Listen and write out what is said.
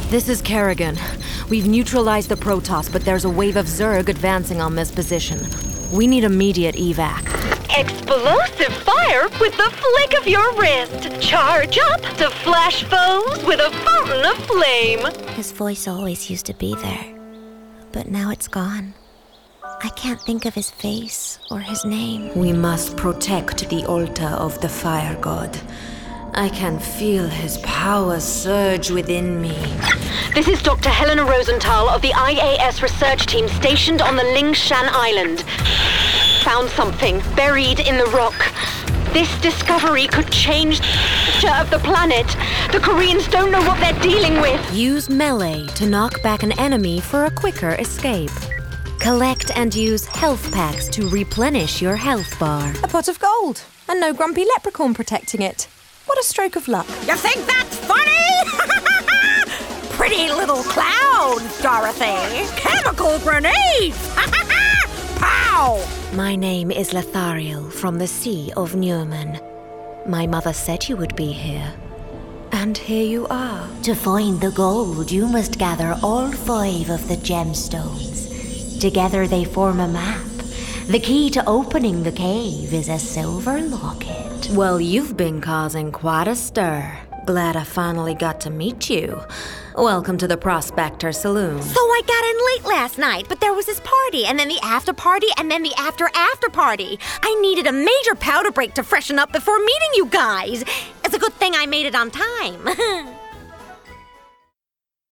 This is Kerrigan. We've neutralized the Protoss, but there's a wave of Zerg advancing on this position. We need immediate evac. Explosive fire with the flick of your wrist. Charge up to flash foes with a fountain of flame. His voice always used to be there, but now it's gone. I can't think of his face or his name. We must protect the altar of the fire god. I can feel his power surge within me. This is Dr. Helena Rosenthal of the IAS research team stationed on the Lingshan Island. Found something buried in the rock. This discovery could change the future of the planet. The Koreans don't know what they're dealing with. Use melee to knock back an enemy for a quicker escape. Collect and use health packs to replenish your health bar. A pot of gold, and no grumpy leprechaun protecting it. What a stroke of luck. You think that's funny? Pretty little clouds, Dorothy. Chemical grenades. Pow! My name is Lethariel from the Sea of Newman. My mother said you would be here. And here you are. To find the gold, you must gather all 5 of the gemstones. Together they form a map. The key to opening the cave is a silver locket. Well, you've been causing quite a stir. Glad I finally got to meet you. Welcome to the Prospector Saloon. So I got in late last night, but there was this party, and then the after party, and then the after party. I needed a major powder break to freshen up before meeting you guys. It's a good thing I made it on time.